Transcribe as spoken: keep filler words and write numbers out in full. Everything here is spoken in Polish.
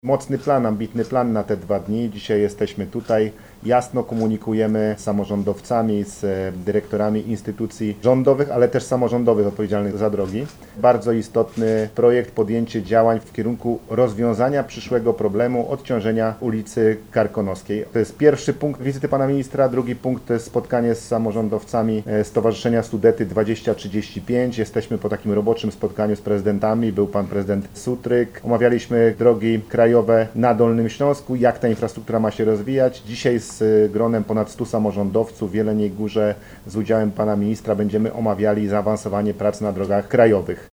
Mocny plan, ambitny plan na te dwa dni. Dzisiaj jesteśmy tutaj. Jasno komunikujemy z samorządowcami, z dyrektorami instytucji rządowych, ale też samorządowych odpowiedzialnych za drogi. Bardzo istotny projekt, podjęcie działań w kierunku rozwiązania przyszłego problemu odciążenia ulicy Karkonoskiej. To jest pierwszy punkt wizyty pana ministra, drugi punkt to jest spotkanie z samorządowcami Stowarzyszenia Sudety dwadzieścia trzydzieści pięć. Jesteśmy po takim roboczym spotkaniu z prezydentami, był pan prezydent Sutryk. Omawialiśmy drogi krajowe na Dolnym Śląsku, jak ta infrastruktura ma się rozwijać. Dzisiaj z gronem ponad stu samorządowców w Jeleniej Górze z udziałem pana ministra będziemy omawiali zaawansowanie prac na drogach krajowych.